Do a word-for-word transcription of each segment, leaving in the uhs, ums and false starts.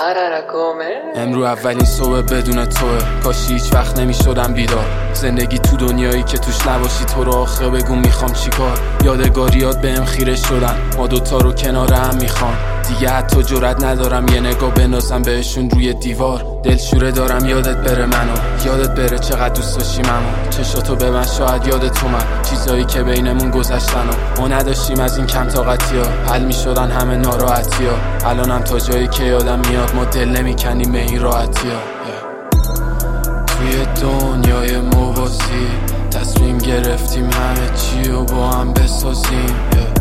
امرو اولین صبح بدون توه، کاشی هیچ وقت نمیشدم بیدار. زندگی تو دنیایی که توش نباشی تو رو آخه بگو میخوام چیکار. یادگاریات بهم خیره شدن، ما دوتا رو کنار هم میخوام. دیگه حتی جرئت ندارم یه نگاه بندازم بهشون روی دیوار. دلشوره دارم یادت بره منو، یادت بره چقدر دوست داشتی منو. چشاتو به من شاید یادت اومد چیزایی که بینمون گذشتن و ما نداشتیم از این کم طاقتی ها. حل میشدن همه ناراحتی ها. الانم تا جایی که یادم میاد ما دل نمیکنیم به این راحتی ها. توی دنیای موازی تصمیم گرفتیم همه چی رو با هم بسازیم.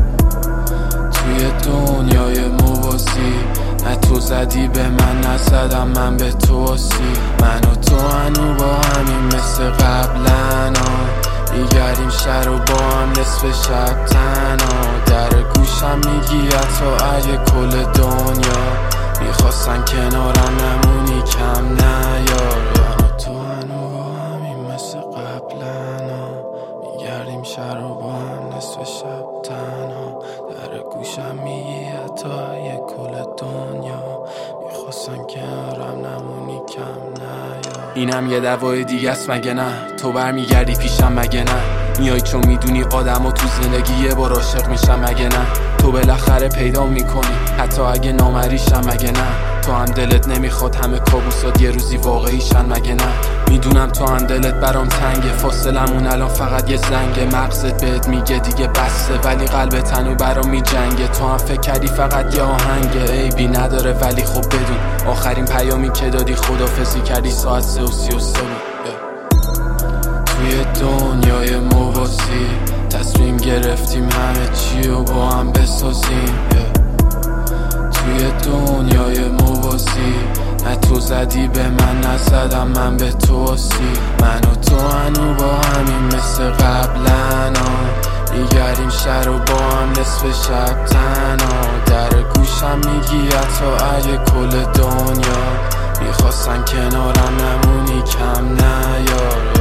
توی دنیای موازی نه تو زدی به من نزدم من به تو آسی. من و تو هنو با همین مثل قبلن میگردیم شهر و با هم نصف شب تنها. در گوشم میگی حتی اگه کل دنیا میخواستن کنارم نمونی کم نیار. من و تو هنو با همین مثل قبلن میگردیم شهر و با هم نصف شب تنها. در گوشم میگی حتی اگه کل دنیا میخواستن کنارم نمونی کم نیار. اینم یه دوای دیگه است مگه نه؟ تو برمیگردی پیشم مگه نه؟ میای چون میدونی آدم و تو زندگی یه بار عاشق میشم مگه نه؟ تو بالاخره پیدا میکنی حتی اگه نامریشم مگه نه؟ تو هم دلت نمیخواد همه کابوسات یه روزی واقعیشن مگه نه؟ میدونم تو هم دلت برام تنگه، فاصلمون الان فقط یه زنگه. مغزت بهت میگه دیگه بسته ولی قلبت هنو برام میجنگه. تو هم فکر کردی فقط یه آهنگه، عیبی نداره ولی خب بدون آخرین پیامی که دادی خدافظی کردی ساعت سه و سی و سه بود. توی دنیای موازی تصمیم گرفتیم همه چی رو با هم بسازیم. توی دنیای موازی نه تو زدی به من نزدم من به تو آسی. من و تو هنو با همین مثل قبلن میگردیم شهر و با هم نصف شب تنها. در گوشم میگی حتی اگه کل دنیا میخواستن کنارم نمونی کم نیار.